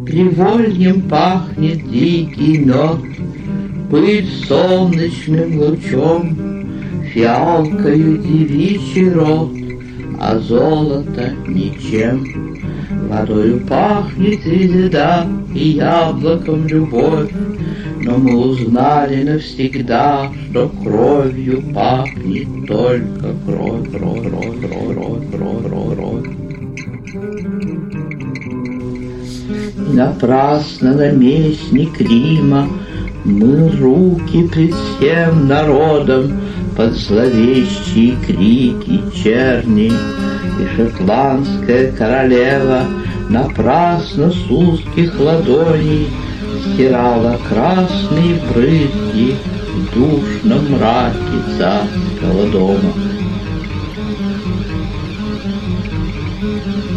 Привольнем пахнет дикий мед, пыль солнечным лучом, фиалкою девичий рот, а золото ничем. Водою пахнет звезда и яблоком любовь, но мы узнали навсегда, что кровью пахнет только кровь, кровь, кровь, кровь, кровь, кровь, кровь, кровь. И напрасно наместник Рима мыл руки пред всем народом под зловещие крики черни, и шотландская королева напрасно с узких ладоней стирала красные брызги в душном мраке царского дома.